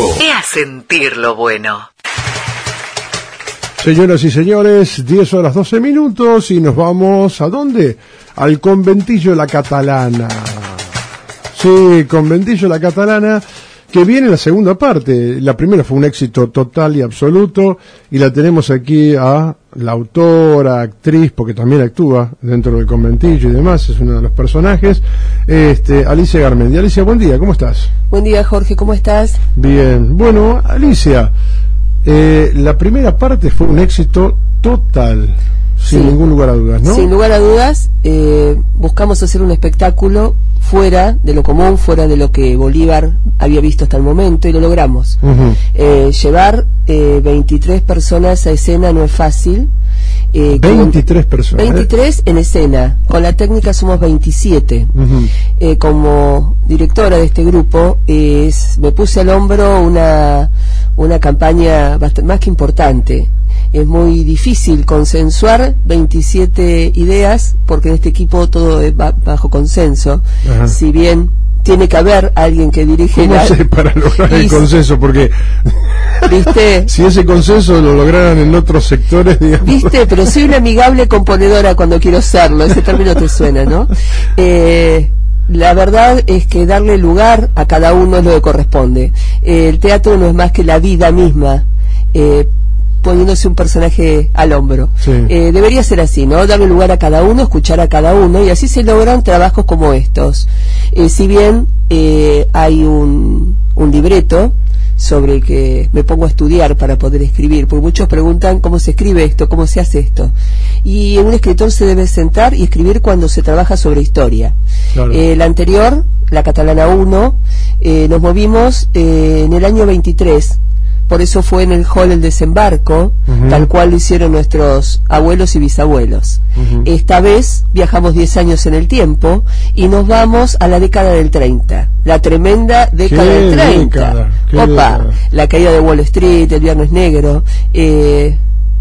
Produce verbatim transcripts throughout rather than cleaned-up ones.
Rojo. Ve a sentir lo bueno. Señoras y señores, diez horas doce minutos y nos vamos, ¿a dónde? Al Conventillo La Catalana. Sí, Conventillo La Catalana, que viene la segunda parte. La primera fue un éxito total y absoluto, y la tenemos aquí a la autora, actriz, porque también actúa dentro del conventillo y demás, es uno de los personajes, este, Alicia Garmendi. Alicia, buen día, ¿cómo estás? Buen día, Jorge, ¿cómo estás? Bien, bueno, Alicia, eh, la primera parte fue un éxito total, sin sí, ningún lugar a dudas, ¿no? Sin lugar a dudas, eh, buscamos hacer un espectáculo fuera de lo común, fuera de lo que Bolívar había visto hasta el momento, y lo logramos. Uh-huh. eh, llevar eh, veintitrés personas a escena no es fácil. Eh, veintitrés personas. veintitrés en escena. Con la técnica somos veintisiete. Uh-huh. Eh, como directora de este grupo, eh, es, me puse al hombro una, una campaña bastante, más que importante. Es muy difícil consensuar veintisiete ideas, porque en este equipo todo es bajo consenso. Ajá. Si bien tiene que haber alguien que dirige... ¿Cómo la... sé para lograr el consenso? Porque ¿viste? Si ese consenso lo lograran en otros sectores, digamos... ¿Viste? Pero soy una amigable componedora cuando quiero serlo. Ese término te suena, ¿no? Eh... La verdad es que darle lugar a cada uno es lo que corresponde. Eh, el teatro no es más que la vida misma, eh, poniéndose un personaje al hombro. Sí. Eh, debería ser así, ¿no? Darle lugar a cada uno, escuchar a cada uno, y así se logran trabajos como estos. Eh, si bien eh, hay un, un libreto sobre el que me pongo a estudiar para poder escribir, porque muchos preguntan cómo se escribe esto, cómo se hace esto. Y un escritor se debe sentar y escribir cuando se trabaja sobre historia. Claro. Eh, la anterior, la Catalana uno, eh, nos movimos eh, en el año veintitrés, por eso fue en el hall El Desembarco, uh-huh. tal cual lo hicieron nuestros abuelos y bisabuelos. Uh-huh. Esta vez viajamos diez años en el tiempo y nos vamos a la década del treinta, la tremenda década del treinta. Opa, década. La caída de Wall Street, el Viernes Negro, eh,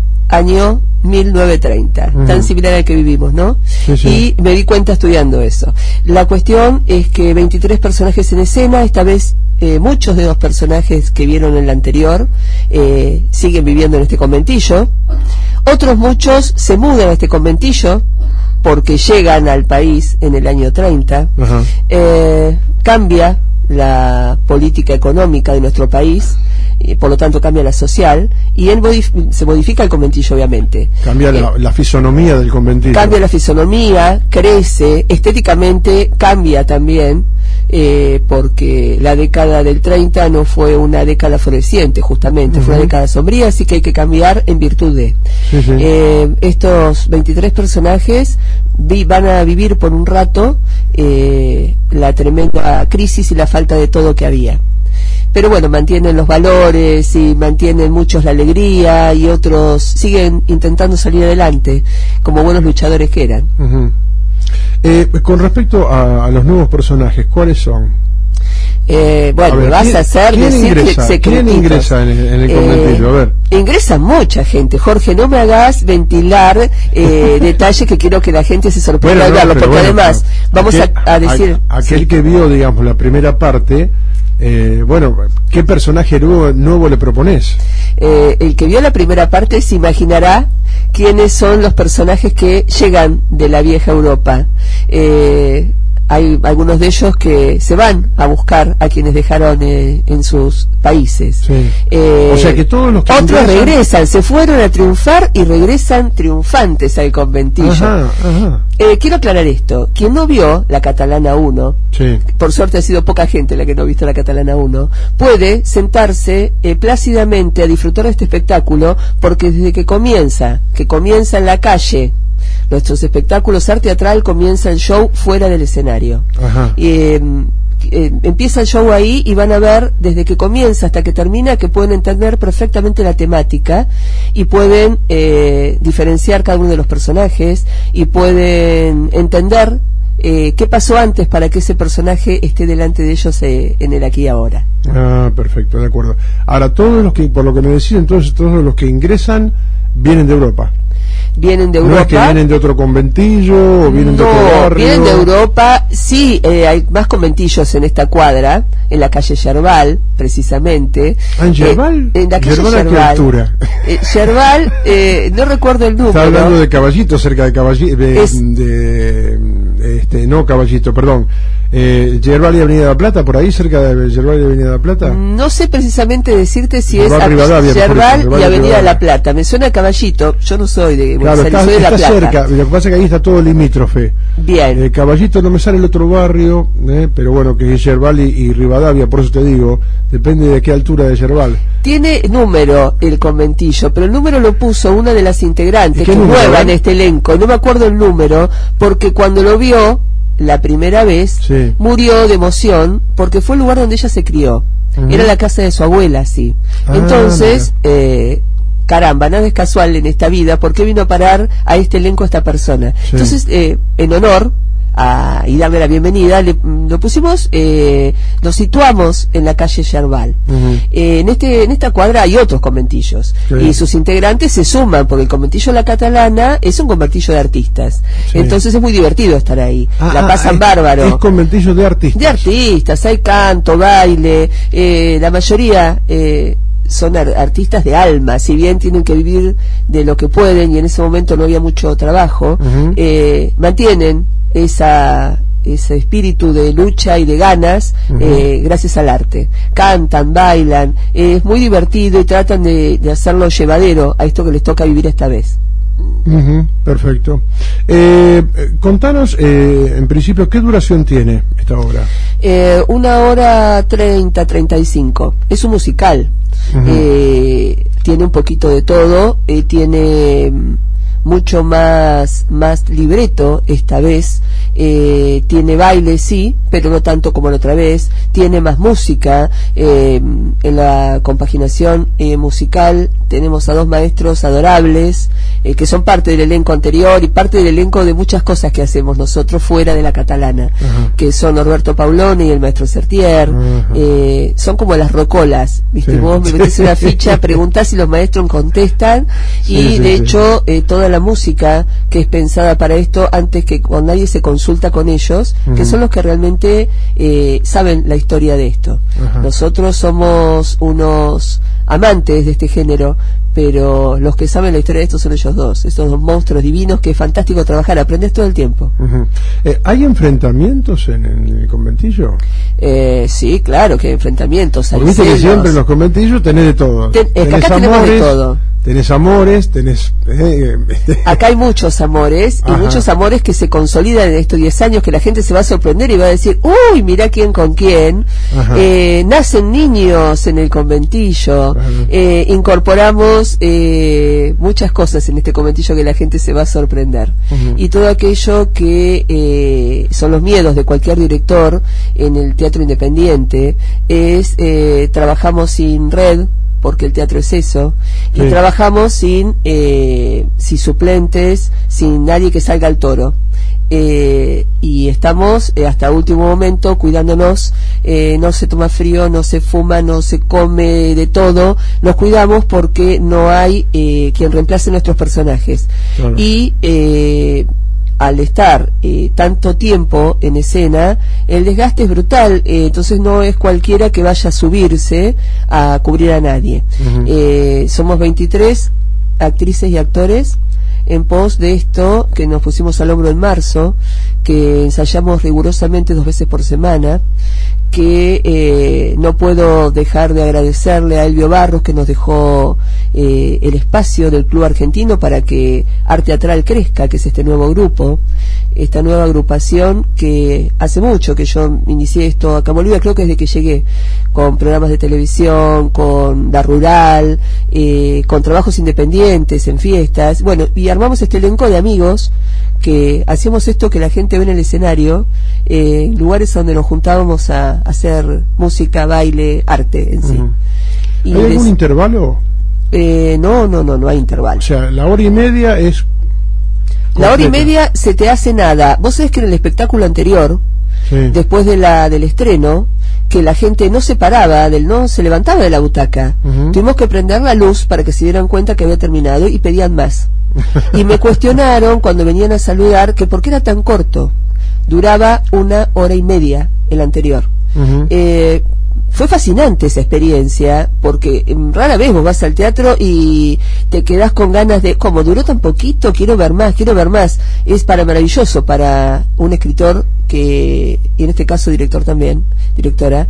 año mil novecientos treinta, uh-huh. tan similar al que vivimos, ¿no? Sí, sí. Y me di cuenta estudiando eso. La cuestión es que veintitrés personajes en escena, esta vez eh, muchos de los personajes que vieron en la anterior eh, siguen viviendo en este conventillo. Otros muchos se mudan a este conventillo porque llegan al país en el año treinta. Uh-huh. Eh, cambia la política económica de nuestro país, y por lo tanto cambia la social, y él modif- se modifica el conventillo, obviamente. Cambia eh, la, la fisonomía del conventillo. Cambia la fisonomía, crece, estéticamente cambia también, eh, porque la década del treinta no fue una década floreciente, justamente, uh-huh. fue una década sombría, así que hay que cambiar en virtud de. Sí, sí. Eh, estos veintitrés personajes vi- van a vivir por un rato eh, la tremenda crisis y la falta de todo que había. Pero bueno, mantienen los valores y mantienen muchos la alegría, y otros siguen intentando salir adelante como buenos luchadores que eran. Uh-huh. eh, con respecto a, a los nuevos personajes, ¿cuáles son? Eh, bueno, a ver, vas ¿quién, a hacer ¿quién decir ingresa, que ¿quién ingresa en el, en el conventillo? A ver. Eh, ingresa mucha gente, Jorge, no me hagas ventilar eh, detalles que quiero que la gente se sorprenda bueno, al no, verlo, porque bueno, además vamos aquel, a, a decir... A, aquel sí. que vio, digamos, la primera parte... Eh, bueno, ¿qué personaje nuevo, nuevo le propones? Eh, el que vio la primera parte se imaginará quiénes son los personajes que llegan de la vieja Europa. Eh, hay algunos de ellos que se van a buscar a quienes dejaron eh, en sus países. Sí. Eh, o sea que todos los que otros ingresan... regresan, se fueron a triunfar y regresan triunfantes al conventillo. Ajá, ajá. Eh, quiero aclarar esto: quien no vio la Catalana uno, sí. por suerte ha sido poca gente la que no ha visto la Catalana uno, puede sentarse eh, plácidamente a disfrutar de este espectáculo, porque desde que comienza, que comienza en la calle, nuestros espectáculos arte teatral, comienza el show fuera del escenario. Ajá. Eh, eh, empieza el show ahí y van a ver desde que comienza hasta que termina que pueden entender perfectamente la temática y pueden eh, diferenciar cada uno de los personajes y pueden entender eh, qué pasó antes para que ese personaje esté delante de ellos eh, en el aquí y ahora. Ah, perfecto, de acuerdo. Ahora, todos los que, por lo que me decís, entonces todos los que ingresan vienen de Europa. vienen de Europa. ¿No es que vienen de otro conventillo o vienen no, de otro barrio? Vienen de Europa, sí, eh, hay más conventillos en esta cuadra, en la calle Yerbal, precisamente. ¿Ah, en Yerbal? Eh, en la calle ¿Yerbal a qué Yerbal. altura? Eh, Yerbal, eh, no recuerdo el número. Está hablando de Caballito, cerca de Caballito, de, Es- de, este, no Caballito, perdón. Eh, Yerbal y Avenida de la Plata, por ahí cerca de Yerbal y Avenida de la Plata. No sé precisamente decirte si Yerbal, es Rivadavia, mejor Yerbal dicho, y Yerbal y Avenida de la Rivadavia. Plata. Me suena a Caballito, yo no soy de Buenos Claro, Aires, está, soy de La está Plata. cerca, lo que pasa es que ahí está todo limítrofe. Bien. Eh, Caballito no me sale el otro barrio, eh, pero bueno, que es Yerbal y, y Rivadavia, por eso te digo, depende de qué altura de Yerbal. Tiene número el conventillo, pero el número lo puso una de las integrantes ¿Y qué que número, nueva eh? en este elenco. No me acuerdo el número, porque cuando lo vio la primera vez, Sí. murió de emoción, porque fue el lugar donde ella se crió. Ujú. Era la casa de su abuela, sí. Ah, Entonces, eh, caramba, nada es casual en esta vida, ¿por qué vino a parar a este elenco esta persona? Sí. Entonces, eh, en honor a, y darle la bienvenida, le, lo pusimos, eh, lo situamos en la calle Yerbal. Ujú. Eh, en este en esta cuadra hay otros conventillos Sí. y sus integrantes se suman porque el conventillo La Catalana es un conventillo de artistas, Sí. entonces es muy divertido estar ahí, Ah, la ah, pasan es- bárbaro. Es conventillo de artistas. De artistas, hay canto, baile, eh, la mayoría eh, son ar- artistas de alma, si bien tienen que vivir de lo que pueden y en ese momento no había mucho trabajo, Ujú. eh, mantienen esa ese espíritu de lucha y de ganas Ujú. eh, gracias al arte. Cantan, bailan, eh, es muy divertido y tratan de, de hacerlo llevadero a esto que les toca vivir esta vez. Ujú, perfecto. Eh, eh, contanos, eh, en principio, ¿qué duración tiene esta obra? Eh, una hora treinta, treinta y cinco. Es un musical. Ujú. Eh, tiene un poquito de todo. Eh, tiene mm, mucho más, más libreto esta vez. Eh, tiene baile, sí, pero no tanto como la otra vez. Tiene más música. Eh, en la compaginación eh, musical tenemos a dos maestros adorables eh, que son parte del elenco anterior y parte del elenco de muchas cosas que hacemos nosotros fuera de la catalana, Ajá. que son Norberto Pauloni y el maestro Sertier. Ajá. Eh, son como las rocolas, ¿viste? Sí. Vos me metés una ficha, preguntás y los maestros contestan, Sí, y sí, de sí. hecho eh, toda la música que es pensada para esto, antes que con nadie se consulta con ellos, que Ujú. son los que realmente eh, saben la historia de esto. Ajá. Nosotros somos unos amantes de este género, pero los que saben la historia de esto son ellos dos, estos dos monstruos divinos, que es fantástico trabajar, aprendes todo el tiempo. Ujú. Eh, ¿Hay enfrentamientos en, en el conventillo? Eh, sí, claro que hay enfrentamientos, hay Porque viste que celos. siempre en los conventillos tenés de todo. Ten- es que Tenés acá tenemos de amores, todo. Tenés amores, tenés... eh, Acá hay muchos amores, y Ajá. muchos amores que se consolidan en estos diez años, que la gente se va a sorprender y va a decir, uy, mirá quién con quién. Ajá. Eh, nacen niños en el conventillo. Ajá. Eh, incorporamos eh, muchas cosas en este conventillo que la gente se va a sorprender. Ujú. Y todo aquello que eh, son los miedos de cualquier director en el teatro independiente es, eh, trabajamos sin red, porque el teatro es eso, y Sí. trabajamos sin, eh, sin suplentes, sin nadie que salga al toro. Eh, y estamos eh, hasta último momento cuidándonos, eh, no se toma frío, no se fuma, no se come de todo, nos cuidamos porque no hay eh, quien reemplace nuestros personajes. Claro. Y eh, al estar eh, tanto tiempo en escena, el desgaste es brutal, eh, entonces no es cualquiera que vaya a subirse a cubrir a nadie. Ujú. Eh, somos veintitrés actrices y actores en pos de esto que nos pusimos al hombro en marzo, que ensayamos rigurosamente dos veces por semana, que eh, no puedo dejar de agradecerle a Elvio Barros, que nos dejó eh, el espacio del Club Argentino para que Arte Teatral crezca, que es este nuevo grupo, esta nueva agrupación que hace mucho que yo inicié esto acá en Bolivia, creo que desde que llegué, con programas de televisión, con La Rural, eh, con trabajos independientes, en fiestas, bueno, y armamos este elenco de amigos que hacíamos esto que la gente ve en el escenario, eh, en lugares donde nos juntábamos a, a hacer música, baile, arte en sí. Ujú. Y ¿Hay algún les- intervalo? eh, no, no, no, no hay intervalo. O sea, la hora y media es... La hora y completa. media se te hace nada. Vos sabés que en el espectáculo anterior, Sí. después de la del estreno, que la gente no se paraba, del no se levantaba de la butaca. Ujú. Tuvimos que prender la luz para que se dieran cuenta que había terminado y pedían más. Y me cuestionaron cuando venían a saludar que por qué era tan corto. Duraba una hora y media el anterior. Uh-huh. eh, Fue fascinante esa experiencia, porque rara vez vos vas al teatro y te quedás con ganas de, ¿cómo duró tan poquito? Quiero ver más, quiero ver más. Es para maravilloso para un escritor que, y en este caso director también, directora,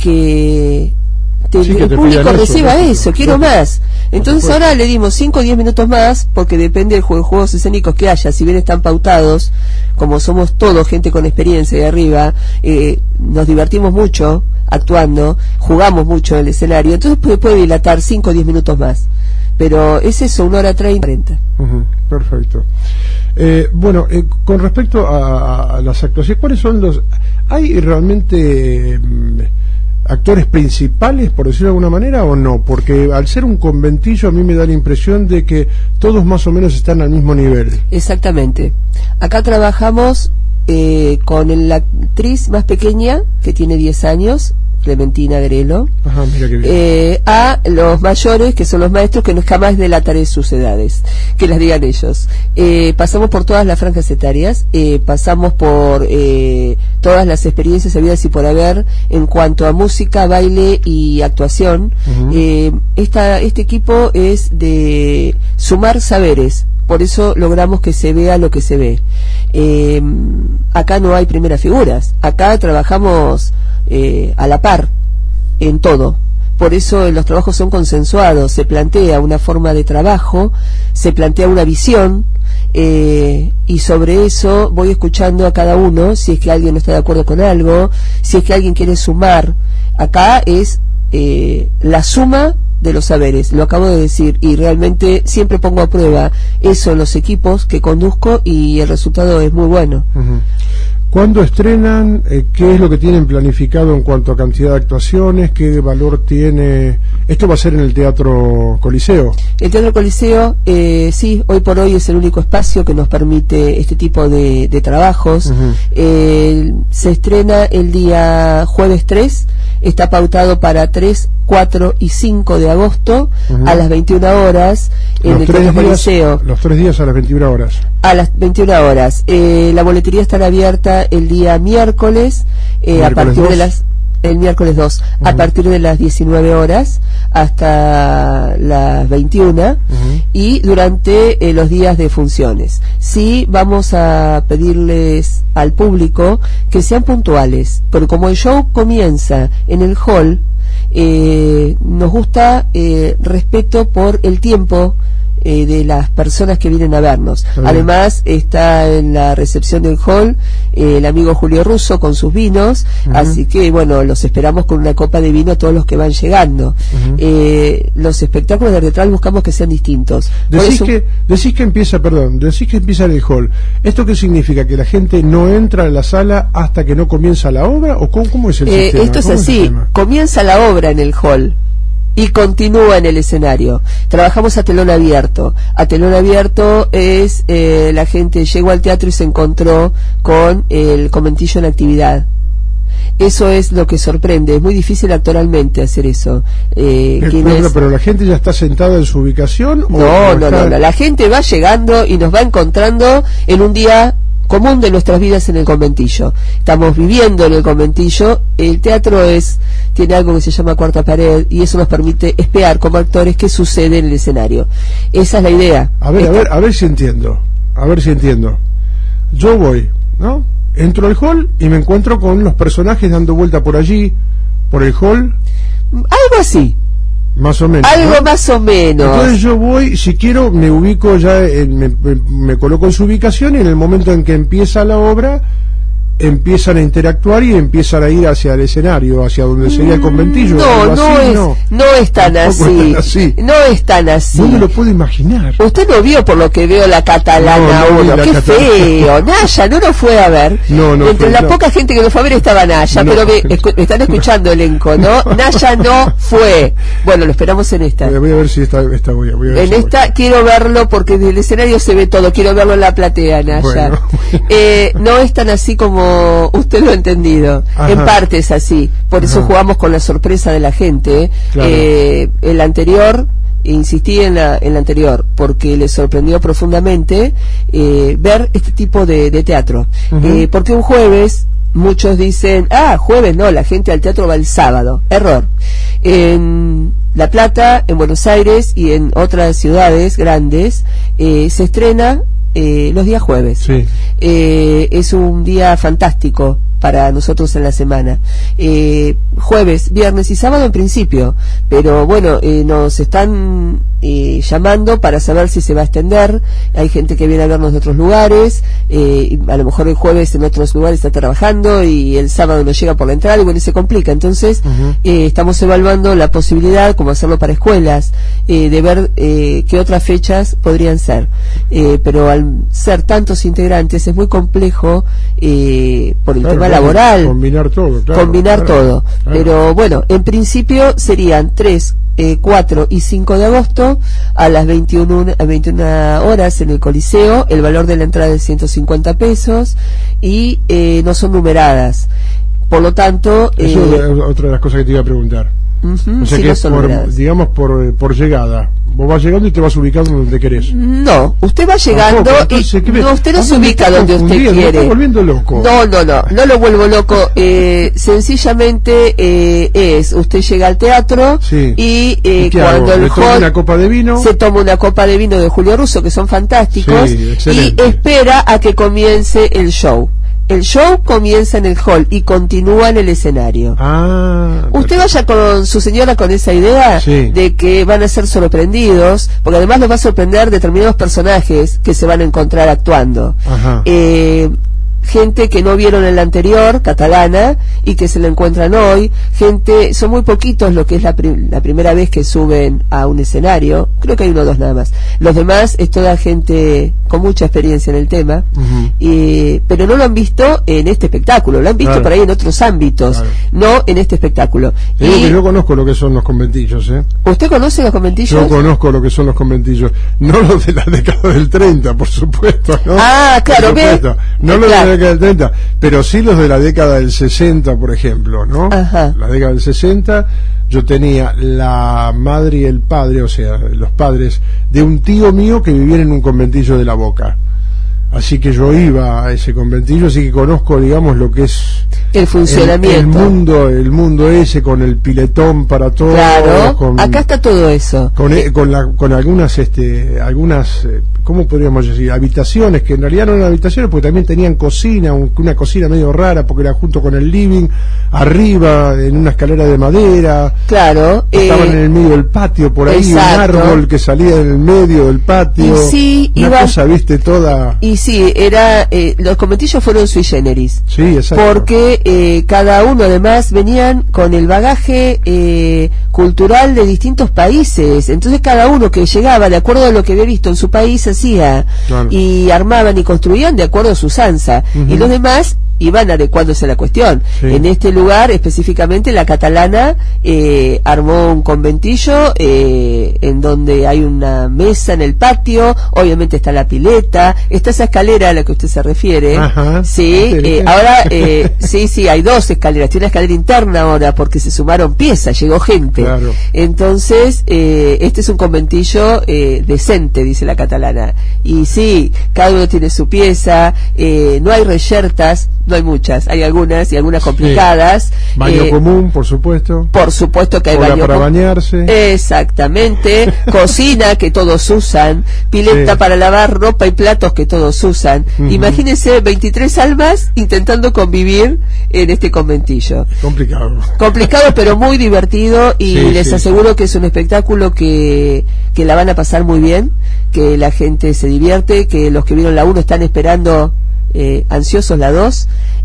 que, te, sí, que el público reciba eso, eso quiero no, más. Entonces ahora le dimos cinco o diez minutos más, porque depende del juego de juegos escénicos que haya, si bien están pautados, como somos todos gente con experiencia de arriba, eh, nos divertimos mucho actuando, jugamos mucho en el escenario, entonces puede, puede dilatar cinco o diez minutos más, pero es eso, una hora treinta. Uh-huh, perfecto. Eh, bueno, eh, con respecto a, a las actuaciones, ¿cuáles son los... ¿Hay realmente eh, actores principales, por decirlo de alguna manera, o no? Porque al ser un conventillo a mí me da la impresión de que todos más o menos están al mismo nivel. Exactamente. Acá trabajamos Eh, con la actriz más pequeña, que tiene diez años, Clementina Grelo. Ajá, mira qué bien. Eh, a los mayores, que son los maestros, que no jamás delataré sus edades, que las digan ellos. Eh, pasamos por todas las franjas etarias, eh, pasamos por eh, todas las experiencias habidas y por haber en cuanto a música, baile y actuación. Uh-huh. eh, esta, este equipo es de sumar saberes, por eso logramos que se vea lo que se ve. Eh, acá no hay primeras figuras, acá trabajamos eh, a la par en todo, por eso los trabajos son consensuados, se plantea una forma de trabajo, se plantea una visión, eh, y sobre eso voy escuchando a cada uno, si es que alguien no está de acuerdo con algo, si es que alguien quiere sumar. Acá es eh, la suma de los saberes, lo acabo de decir, y realmente siempre pongo a prueba eso en los equipos que conduzco y el resultado es muy bueno. Uh-huh. ¿Cuándo estrenan? Eh, ¿Qué es lo que tienen planificado en cuanto a cantidad de actuaciones? ¿Qué valor tiene? ¿Esto va a ser en el Teatro Coliseo? El Teatro Coliseo, eh, sí, hoy por hoy es el único espacio que nos permite este tipo de, de trabajos. Uh-huh. eh, se estrena el día jueves tres, está pautado para tres, cuatro y cinco de agosto, uh-huh, a las veintiuna horas en los el Teatro Coliseo. Los tres días a las veintiuna horas. A las veintiuna horas. Eh, la boletería estará abierta el día miércoles, eh, a partir dos. de las el miércoles dos, uh-huh, a partir de las diecinueve horas hasta las veintiuna, uh-huh, y durante eh, los días de funciones. Sí, vamos a pedirles al público que sean puntuales, porque como el show comienza en el hall, eh, nos gusta eh, respeto por el tiempo Eh, de las personas que vienen a vernos. Además está en la recepción del hall eh, el amigo Julio Russo con sus vinos, uh-huh, así que bueno, los esperamos con una copa de vino a todos los que van llegando. Uh-huh. eh, los espectáculos de teatral buscamos que sean distintos. Decís, eso... que, decís que empieza, perdón, decís que empieza en el hall. ¿Esto qué significa? ¿Que la gente no entra a la sala hasta que no comienza la obra? ¿O cómo, cómo es el eh, sistema? Esto es así, comienza la obra en el hall y continúa en el escenario. Trabajamos a telón abierto. A telón abierto es eh, la gente llegó al teatro y se encontró con el conventillo en actividad. Eso es lo que sorprende. Es muy difícil actoralmente hacer eso. Eh, eh, pero, es... pero la gente ya está sentada en su ubicación. No, ¿o no, está... no, no. La gente va llegando y nos va encontrando en un día común de nuestras vidas en el conventillo. Estamos viviendo en el conventillo. El teatro es tiene algo que se llama cuarta pared y eso nos permite espiar como actores qué sucede en el escenario. Esa es la idea. A ver, Esta... a ver, a ver si entiendo. A ver si entiendo. Yo voy, ¿no? Entro al hall y me encuentro con los personajes dando vuelta por allí, por el hall. Algo así. Más o menos. Algo ¿no? más o menos. Entonces yo voy, si quiero, me ubico ya, en, me, me, me coloco en su ubicación y en el momento en que empieza la obra, empiezan a interactuar y empiezan a ir hacia el escenario, hacia donde sería el conventillo. No, no así, es, no. no es tan así. así. No es tan así. No me lo puedo imaginar. Usted no vio por lo que veo la catalana no, no uno. Qué catalana. Feo. Naya no lo fue a ver. No, no Entre fue, la no. poca gente que lo fue a ver estaba Naya, no. pero me, escu me están escuchando elenco, ¿no? Naya no fue. Bueno, lo esperamos en esta. Voy a ver si esta, esta voy, a, voy a ver En si esta voy. Quiero verlo porque desde el escenario se ve todo. Quiero verlo en la platea, Naya. Bueno. Eh, no es tan así como usted lo ha entendido. Ajá. En parte es así. Por eso Ajá. jugamos con la sorpresa de la gente. Claro. Eh, el anterior insistí en la, en la anterior, porque le sorprendió profundamente eh, ver este tipo de, de teatro. Uh-huh. eh, porque un jueves, muchos dicen, ah, jueves no, la gente al teatro va el sábado. Error. En La Plata, en Buenos Aires y en otras ciudades grandes, eh, se estrena eh, los días jueves. Sí. Eh, es un día fantástico para nosotros en la semana. Eh, jueves, viernes y sábado en principio, pero bueno, eh, nos están eh, llamando para saber si se va a extender. Hay gente que viene a vernos de otros lugares, eh, a lo mejor el jueves en otros lugares está trabajando y el sábado no llega por la entrada y bueno, y se complica. Entonces, uh-huh. eh, estamos evaluando la posibilidad, como hacerlo para escuelas, eh, de ver eh, qué otras fechas podrían ser. Eh, pero al ser tantos integrantes es muy complejo eh, por el claro, tema claro, laboral. Combinar todo, claro. Combinar claro, todo. Claro. Pero bueno, en principio serían tres, cuatro y cinco de agosto a las veintiuna horas en el Coliseo. El valor de la entrada es ciento cincuenta pesos y eh, no son numeradas. Por lo tanto... Eso eh, es otra de las cosas que te iba a preguntar. Uh-huh, o sea sí, que no es son por, numeradas. digamos por, por llegada. Vos vas llegando y te vas ubicando donde querés. No, usted va llegando Tampoco, y entonces, no, usted no se ubica donde usted quiere. Me está volviendo loco. No, no, no, no lo vuelvo loco. Eh, sencillamente eh, es, usted llega al teatro sí. y, eh, ¿Y cuando hago? el toma hall una copa de vino. se toma una copa de vino de Julio Russo, que son fantásticos, Sí, y espera a que comience el show. El show comienza en el hall y continúa en el escenario. Ah, usted vaya con su señora con esa idea sí. de que van a ser sorprendidos, porque además los va a sorprender determinados personajes que se van a encontrar actuando. Ajá. Eh, gente que no vieron en la anterior, catalana, y que se la encuentran hoy, gente, son muy poquitos lo que es la, prim la primera vez que suben a un escenario, creo que hay uno o dos nada más, los demás es toda gente con mucha experiencia en el tema, uh-huh. eh, pero no lo han visto en este espectáculo, lo han visto claro. por ahí en otros ámbitos, claro. no en este espectáculo. Digo y que yo conozco lo que son los conventillos, ¿eh? ¿Usted conoce los conventillos? Yo conozco lo que son los conventillos, no los de la década del treinta, por supuesto, ¿no? Ah, claro, ve. No los claro. de la década del treinta, pero sí los de la década del sesenta, por ejemplo, ¿no? Ajá. La década del sesenta, yo tenía la madre y el padre, o sea, los padres de un tío mío que vivían en un conventillo de La Boca. Así que yo iba a ese conventillo, así que conozco, digamos, lo que es el funcionamiento, el, el mundo, el mundo ese con el piletón para todos. Claro, con, acá está todo eso. Con, con, la, con algunas, este, algunas, ¿cómo podríamos decir? Habitaciones que en realidad no eran habitaciones, porque también tenían cocina, un, una cocina medio rara, porque era junto con el living, arriba en una escalera de madera. Claro. Estaban eh, en el medio del patio, por ahí exacto. un árbol que salía en el medio del patio. Y sí, una iba, cosa, viste, toda. Y sí, era eh, los conventillos fueron sui generis. Sí, exacto. Porque eh, cada uno además venían con el bagaje eh, cultural de distintos países. Entonces cada uno que llegaba de acuerdo a lo que había visto en su país hacía claro. y armaban y construían de acuerdo a su usanza. Uh-huh. Y los demás iban adecuándose a la cuestión. Sí. En este lugar, específicamente, la catalana eh, armó un conventillo eh, en donde hay una mesa en el patio, obviamente está la pileta, está esa escalera a la que usted se refiere. Ajá. Sí, eh, ahora, eh, sí, sí, hay dos escaleras, tiene una escalera interna ahora porque se sumaron piezas, llegó gente. Claro. Entonces, eh, este es un conventillo eh, decente, dice la catalana. Y sí, cada uno tiene su pieza, eh, no hay reyertas, no hay muchas, hay algunas y algunas complicadas. Sí. Baño eh, común, por supuesto. Por supuesto que hay Hora baño para bañarse. Exactamente. Cocina que todos usan, pileta sí. para lavar ropa y platos que todos usan. Uh-huh. Imagínense veintitrés almas intentando convivir en este conventillo. Complicado. Complicado, pero muy divertido y sí, les sí. aseguro que es un espectáculo que, que la van a pasar muy bien, que la gente se divierte, que los que vieron la uno están esperando Eh, ansiosos la dos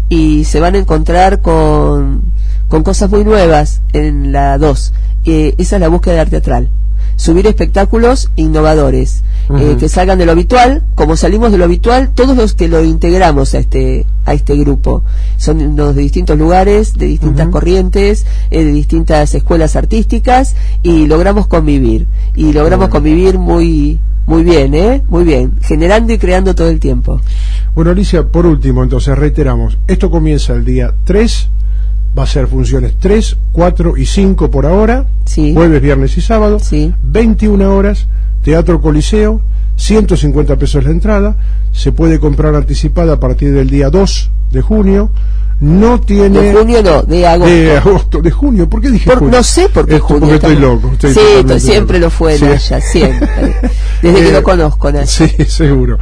y se van a encontrar con, con cosas muy nuevas en la dos. Eh, esa es la búsqueda de arte teatral, subir espectáculos innovadores, uh-huh. eh, que salgan de lo habitual. Como salimos de lo habitual, todos los que lo integramos a este a este grupo son los de distintos lugares, de distintas uh-huh. corrientes, eh, de distintas escuelas artísticas, y logramos convivir y logramos uh-huh. convivir muy muy bien, ¿eh? Muy bien, generando y creando todo el tiempo. Bueno, Alicia, por último, entonces reiteramos, esto comienza el día tres va a ser funciones tres, cuatro y cinco por ahora, sí. jueves, viernes y sábado, sí. veintiuna horas, Teatro Coliseo, ciento cincuenta pesos la entrada, se puede comprar anticipada a partir del día dos de junio. No tiene... De junio no, de agosto. De agosto, de junio, ¿por qué dije por, junio? No sé por qué Esto, junio. Porque estoy loco. Estoy sí, siempre loco. lo fue sí. Naya, siempre. Desde eh, que lo conozco, Naya. Sí, seguro.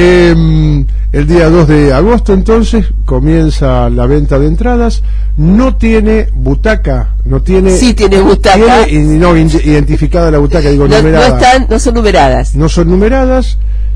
Eh, el día dos de agosto, entonces, comienza la venta de entradas. No tiene butaca, no tiene... Sí tiene butaca. Tiene, no, identificada la butaca, digo, no, numerada. No están, no son numeradas. No son numeradas.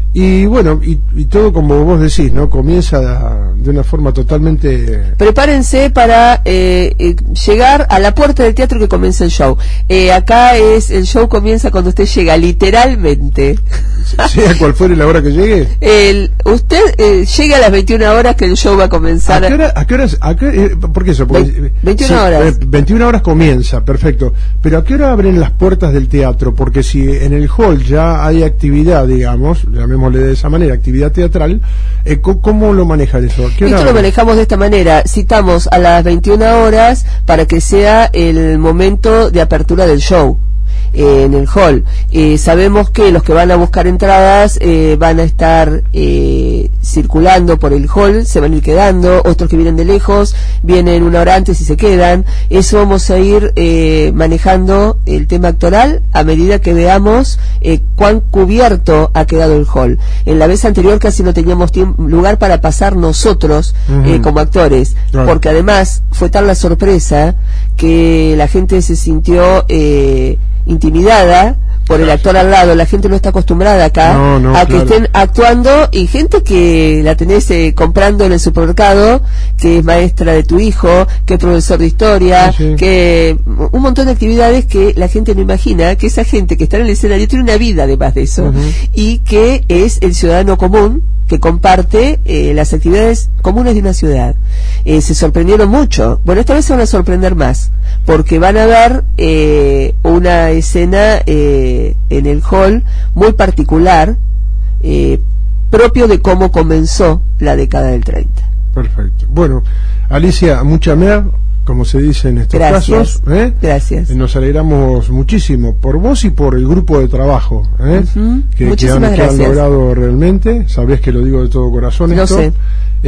Y bueno, y, y todo como vos decís, ¿no? Comienza de una forma totalmente... Prepárense para eh, eh, llegar a la puerta del teatro que comienza el show. Eh, acá es el show comienza cuando usted llega, literalmente. Sea cual fuere la hora que llegue. El, usted eh, llega a las veintiuna horas que el show va a comenzar. ¿A qué hora? ¿A qué horas? A qué, eh, ¿Por qué eso? Porque, Ve, veintiuna sí, horas. Eh, veintiuna horas comienza, perfecto. Pero ¿a qué hora abren las puertas del teatro? Porque si en el hall ya hay actividad, digamos, llamémosle de esa manera, actividad teatral, eh, ¿cómo lo manejan eso? ¿A qué hora Esto lo manejamos de esta manera, citamos a las veintiuna horas para que sea el momento de apertura del show. Eh, en el hall. Eh, sabemos que los que van a buscar entradas eh, van a estar eh, circulando por el hall, se van a ir quedando, otros que vienen de lejos vienen una hora antes y se quedan. Eso vamos a ir eh, manejando el tema actoral a medida que veamos eh, cuán cubierto ha quedado el hall. En la vez anterior casi no teníamos lugar para pasar nosotros uh-huh. eh, como actores, claro. porque además fue tal la sorpresa que la gente se sintió eh, intimidada por el actor al lado. La gente no está acostumbrada acá no, no, a claro. que estén actuando, y gente que la tenés eh, comprando en el supermercado, que es maestra de tu hijo, que es profesor de historia, sí, sí. que un montón de actividades que la gente no imagina, que esa gente que está en el escenario tiene una vida además de eso, uh-huh. y que es el ciudadano común que comparte eh, las actividades comunes de una ciudad. Eh, se sorprendieron mucho. Bueno, esta vez se van a sorprender más, porque van a ver eh, una escena eh, en el hall muy particular, eh, propio de cómo comenzó la década del treinta. Perfecto. Bueno, Alicia, mucha mer, como se dice en estos gracias, casos. ¿eh? Gracias. Nos alegramos muchísimo por vos y por el grupo de trabajo ¿eh? uh-huh. que, Muchísimas que, han, que han gracias. logrado realmente. Sabés que lo digo de todo corazón. Lo esto. sé.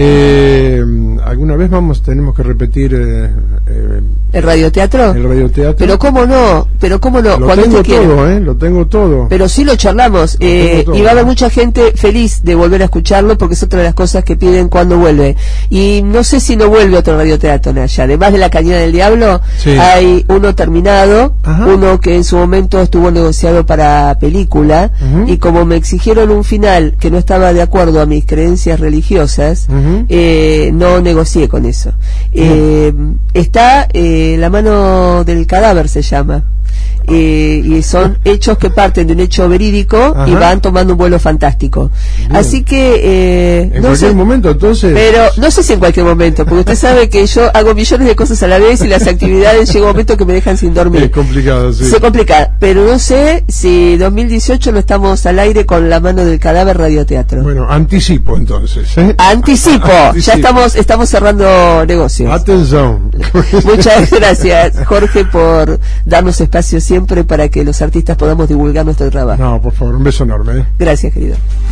Eh, alguna vez vamos tenemos que repetir eh, eh, el radioteatro. El radioteatro. Pero cómo no, pero cómo no. Lo Cuando tengo usted todo, quiera. eh, lo tengo todo. Pero sí lo charlamos Lo eh, todo, y va a haber ¿no? mucha gente feliz de volver a escucharlo, porque es otra de las cosas que piden cuando vuelve. Y no sé si no vuelve otro radioteatro, Naya. Además de La Cañada del Diablo, sí. hay uno terminado, Ajá. uno que en su momento estuvo negociado para película, uh-huh. y como me exigieron un final que no estaba de acuerdo a mis creencias religiosas, uh-huh. eh, no negocié con eso. Eh, está eh, La mano del cadáver se llama. Eh, y son hechos que parten de un hecho verídico Ajá. y van tomando un vuelo fantástico. Bien. Así que eh, en no cualquier sé, momento entonces pero no sé si en cualquier momento, porque usted sabe que yo hago millones de cosas a la vez y las actividades llega un momento que me dejan sin dormir. Es complicado, sí. Se complica, pero no sé si dos mil dieciocho no estamos al aire con La mano del cadáver radioteatro. Bueno, anticipo entonces, ¿eh? Anticipo, Anticipo. Ya estamos estamos cerrando negocios. Atención. Muchas gracias, Jorge, por darnos espacio siempre para que los artistas podamos divulgar nuestro trabajo. No, por favor, un beso enorme. ¿eh? Gracias, querido.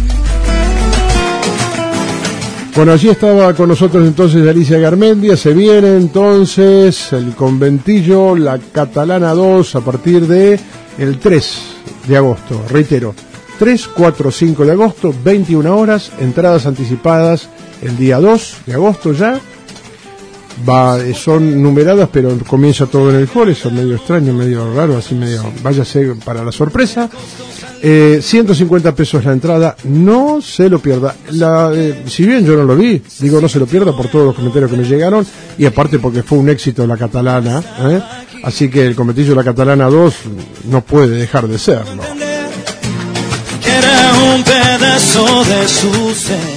Bueno, allí estaba con nosotros entonces Alicia Garmendia. Se viene entonces el conventillo, la Catalana dos, a partir de el tres de agosto. Reitero, tres, cuatro, cinco de agosto, veintiuna horas, entradas anticipadas el día dos de agosto ya. Va, son numeradas, pero comienza todo en el hall. Eso es medio extraño, medio raro, así medio, váyase para la sorpresa. eh, ciento cincuenta pesos la entrada, no se lo pierda. La, eh, si bien yo no lo vi, digo no se lo pierda por todos los comentarios que me llegaron, y aparte porque fue un éxito la Catalana, ¿eh? Así que el conventillo de la Catalana dos no puede dejar de serlo. Que era un pedazo de su ser.